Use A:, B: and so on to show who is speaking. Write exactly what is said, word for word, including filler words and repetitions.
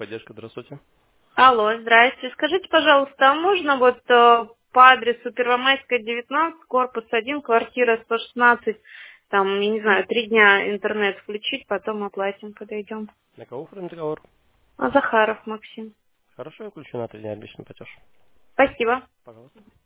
A: техподдержка, здравствуйте.
B: Алло, здрасте. Скажите, пожалуйста, а можно вот э, по адресу Первомайская, девятнадцать, корпус один, квартира сто шестнадцать, там, я не знаю, три дня интернет включить, потом оплатим, подойдем.
A: На кого оформим договор?
B: А Захаров Максим.
A: Хорошо, я включу на три дня личный платеж.
B: Спасибо.
A: Пожалуйста.